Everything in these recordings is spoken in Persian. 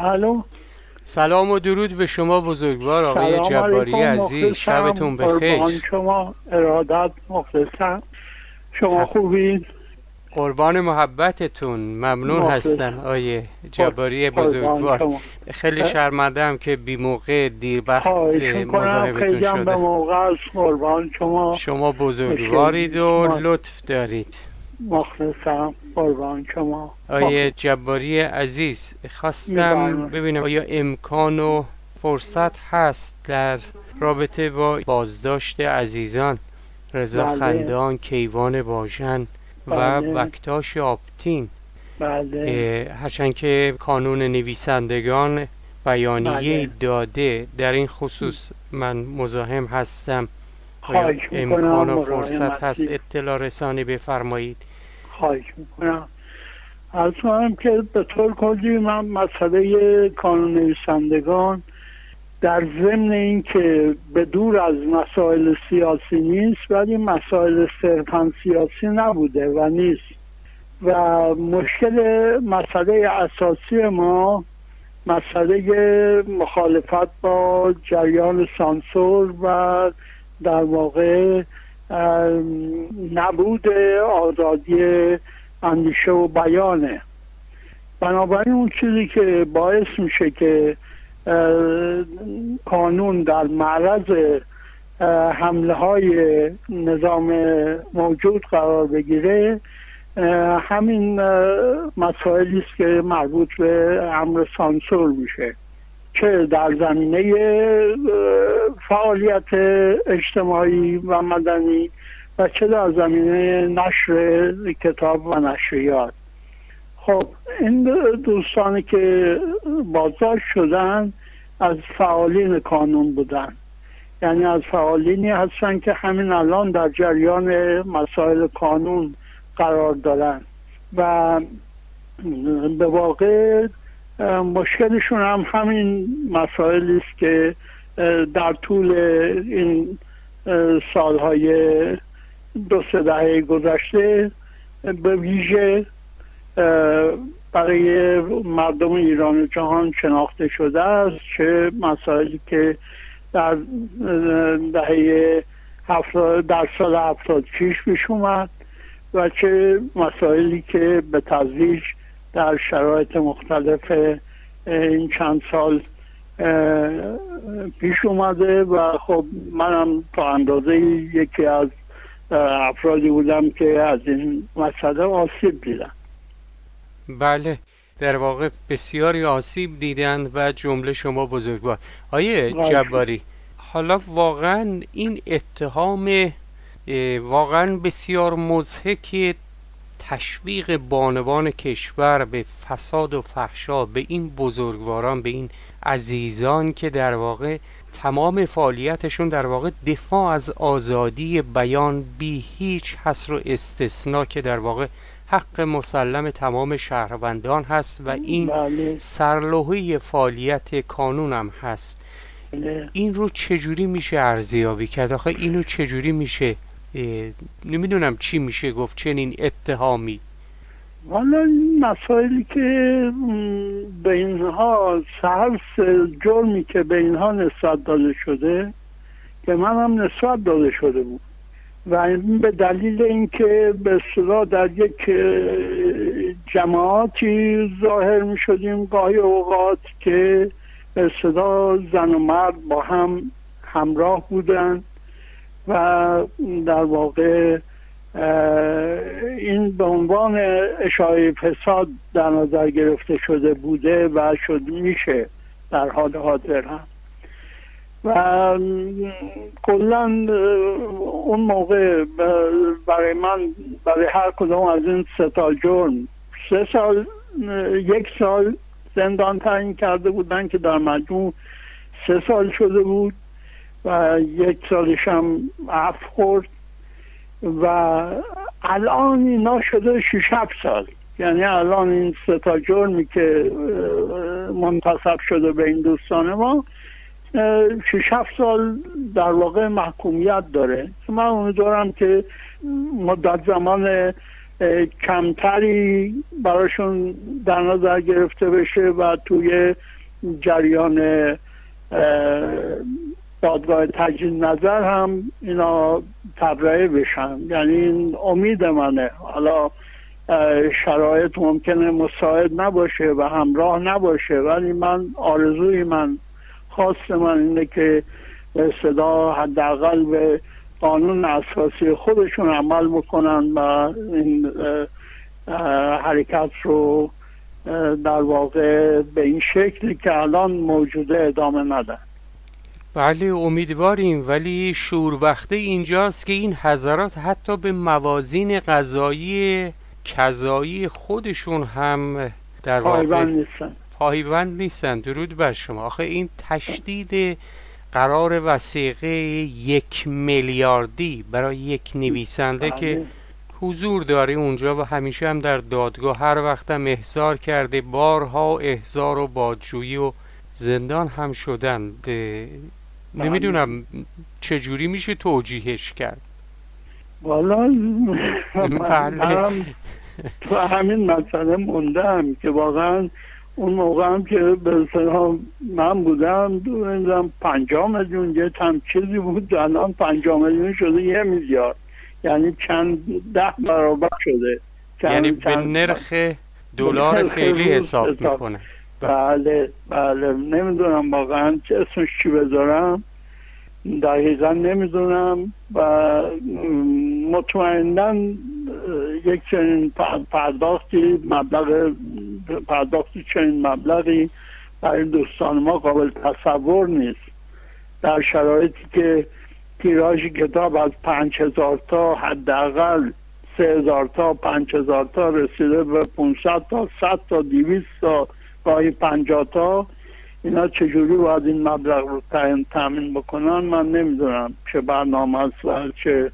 الو. سلام و درود به شما بزرگوار آقای سلام جباری علیکم، عزیز. شبتون بخیر. قربان شما، ارادت، مخلصم. شما خوبید؟ قربان محبتتون، ممنون هستم آقای جباری قربان بزرگوار. شما. خیلی شرمنده‌ام که بی موقع دیر وقت خواهش میکنم، مزاحمتون خیلی هم به شده. موقع است. قربان شما. شما بزرگوارید و لطف دارید. مخلصم، قربان شما. آقای جباری عزیز، خواستم ببینم آیا امکان و فرصت هست در رابطه با بازداشت عزیزان رضا خندان، کیوان باژن و بکتاش آبتین. هرچند که کانون نویسندگان بیانیه داده در این خصوص، من مزاحم هستم. آیا امکان و فرصت هست اطلاع رسانی بفرمایید؟ خواهش میکنم. از کنم که به طور کلی من مسئله کانون نویسندگان در ضمن این که به دور از مسائل سیاسی نیست، ولی مسائل صرفاً سیاسی نبوده و نیست و مسئله اساسی ما مسئله مخالفت با جریان سانسور و در واقع نبود آزادی اندیشه و بیانه. بنابراین اون چیزی که باعث میشه که قانون در معرض حمله های نظام موجود قرار بگیره، همین مسائلی است که مربوط به امر سانسور میشه، چه در زمینه فعالیت اجتماعی و مدنی و چه در زمینه نشر کتاب و نشریات. خب این دوستانی که بازداشت شدن از فعالین کانون بودن، یعنی از فعالینی هستن که همین الان در جریان مسائل کانون قرار دارن و به واقع مشکلشون هم همین مسائلی است که در طول این سالهای 2-3 دهه گذشته به ویژه برای مردم ایران و جهان شناخته شده است، چه مسائلی که در دهه 70 در سال 76 پیش اومد و چه مسائلی که به تدریج در شرایط مختلف این چند سال پیش اومده و خب منم تا اندازه یکی از افرادی بودم که از این مسئله آسیب دیدم. بله، در واقع بسیاری آسیب دیدن و جمله شما بزرگوار. آیه جباری، حالا واقعا این اتهام واقعا بسیار مضحک تشویق بانوان کشور به فساد و فحشا، به این بزرگواران، به این عزیزان که در واقع تمام فعالیتشون در واقع دفاع از آزادی بیان بی هیچ حصر و استثنا، که در واقع حق مسلم تمام شهروندان هست و این سرلوحه فعالیت کانون هم هست. این رو چجوری میشه ارزیابی کرد؟ آخه اینو چجوری میشه، نمیدونم چی میشه گفت چنین اتهامی؟ والا این مسائلی که به اینها هر جرمی که به اینها نسبت داده شده که من هم نسبت داده شده بود و این به دلیل اینکه به اصطلاح در یک جماعتی ظاهر می شدیم گاهی اوقات که به اصطلاح زن و مرد با هم همراه بودن و در واقع این به عنوان اشاعه فساد در نظر گرفته شده بوده و میشه در حال حاضر هم. و کلن اون موقع برای من، برای هر کدوم از این 3 تا جرم 3 سال 1 سال زندان تعیین کرده بودن که در مجموع 3 سال شده بود و 1 سالش هم عفو خورد و الان اینا شده 6-7 سال. یعنی الان این 3 تا جرمی که منتصب شده به این دوستان ما 6-7 سال در واقع محکومیت داره. من امیدوارم که مدت زمان کمتری براشون در نظر گرفته بشه و توی جریان دادگاه تجدید نظر هم اینا تبرئه بشن. یعنی این امید منه. حالا شرایط ممکنه مساعد نباشه و همراه نباشه، ولی من خواست من اینه که به صدا حداقل به قانون اساسی خودشون عمل بکنن و این حرکت رو در واقع به این شکلی که الان موجوده ادامه ندن. بله امیدواریم، ولی شوربخته اینجاست که این حضرات حتی به موازین قضایی خودشون هم در واقع پایبند نیستن. درود بر شما. آخه این تشدید قرار وثیقه 1 میلیاردی برای یک نویسنده که حضور داره اونجا و همیشه هم در دادگاه هر وقت هم احضار کرده، بارها احضار و بازجویی و زندان هم شدن، نمیدونم چجوری میشه توجیهش کرد. والا تو همین مسئله موندم که واقعا اون موقع هم که به اصطلاح من بودم 50 میلیون یه چند چیزی بود، الان 50 میلیون شده 1 میلیارد، یعنی چند 10 برابر شده. یعنی به نرخ دلار فعلی حساب میکنه. بله نمیدونم واقعا چه اسمش چی بذارم، دقیقا نمیدونم و مطمئناً یک چنین پرداختی چنین مبلغی برای دوستان ما قابل تصور نیست در شرایطی که تیراژ کتاب از 5000 تا حداقل 3000 تا 5000 تا رسیده به 500 تا 100 تا 200 تا گاهی 50 تا. اینا چجوری باید این مبلغ رو تامین بکنن؟ من نمیدونم چه برنامه است و چه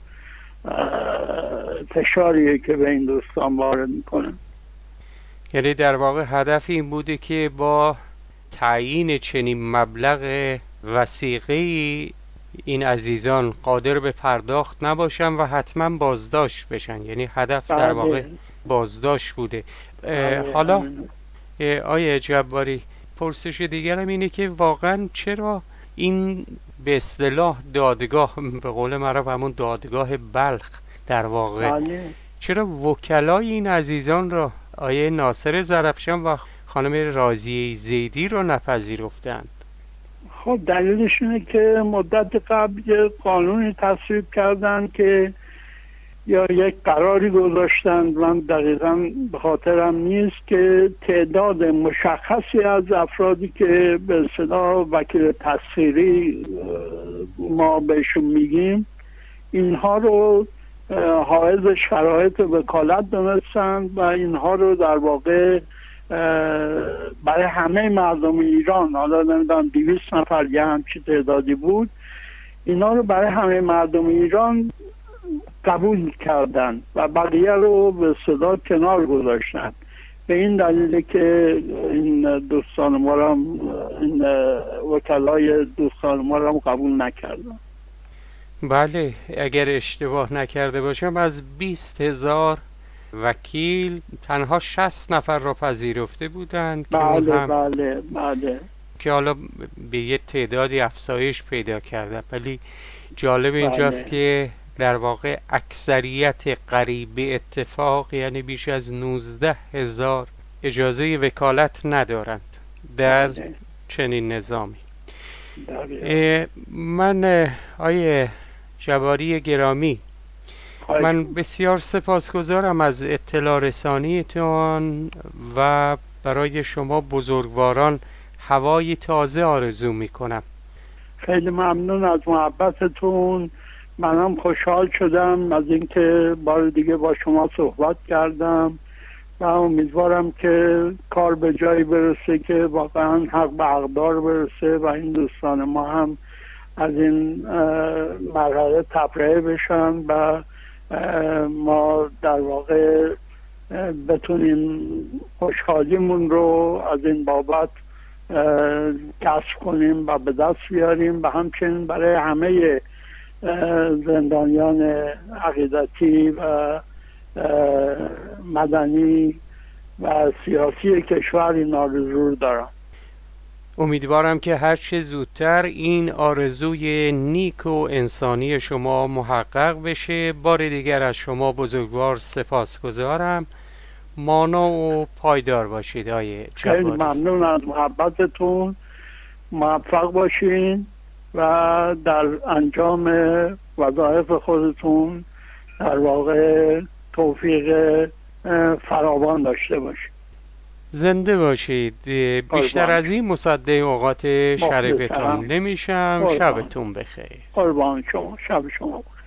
فشاریه که به این دوستان وارد میکنن. یعنی در واقع هدف این بوده که با تعیین چنین مبلغ وثیقه‌ای این عزیزان قادر به پرداخت نباشن و حتما بازداشت بشن. یعنی هدف در واقع بازداشت بوده. حالا آیه جباری، پرسش دیگرم اینه که واقعا چرا این به اصطلاح دادگاه، به قول معروف همون دادگاه بلخ در واقع، چرا وکلای این عزیزان را آیه ناصر زرفشان و خانم راضیه زیدی رو نپذیرفتند؟ خب دلیلش اینه که مدت قبل یه قانونی تصویب کردن که یا یک قراری گذاشتند، من دقیقا به خاطرم نیست، که تعداد مشخصی از افرادی که به اصطلاح وکیل تسخیری ما بهشون میگیم اینها رو حائز شرایط وکالت دونستند و اینها رو در واقع برای همه مردم ایران، حالا نمیدونم 200 نفر یا همچی تعدادی بود، اینا رو برای همه مردم ایران قبول کردن و بقیه رو به صدا کنار گذاشتن. به این دلیل که این دوستان ما را، این وکلای دوستان ما را قبول نکردن. بله اگر اشتباه نکرده باشم از 20,000 وکیل تنها 60 نفر را پذیرفته بودند. بله که حالا به یه تعدادی افزایش پیدا کرده. ولی جالب اینجاست که در واقع اکثریت قریب به اتفاق، یعنی بیش از 19,000 اجازه وکالت ندارند در چنین نظامی. من آیه جباری گرامی، من بسیار سپاسگزارم از اطلاع رسانیتون و برای شما بزرگواران هوای تازه آرزو میکنم. خیلی ممنون از محبتتون. منم خوشحال شدم از اینکه بار دیگه با شما صحبت کردم و امیدوارم که کار به جایی برسه که واقعا حق به حقدار برسه و این دوستان ما هم از این مرحله تبرئه بشن و ما در واقع بتونیم خوشحالیمون رو از این بابت کسب کنیم و به دست بیاریم و همچنین برای همه زندانیان عقیدتی و مدنی و سیاسی کشور این آرزو رو دارم. امیدوارم که هر چه زودتر این آرزوی نیک و انسانی شما محقق بشه. بار دیگر از شما بزرگوار سپاسگزارم. مانا و پایدار باشید آقای جباری. خیلی ممنون از محبتتون. موفق باشین و در انجام وظایف خودتون در واقع توفیق فراوان داشته باشید. زنده باشید. بیشتر از این مصدق اوقات شریفتون نمیشم. شبتون بخیر. قربان شما. شب شما بخیر.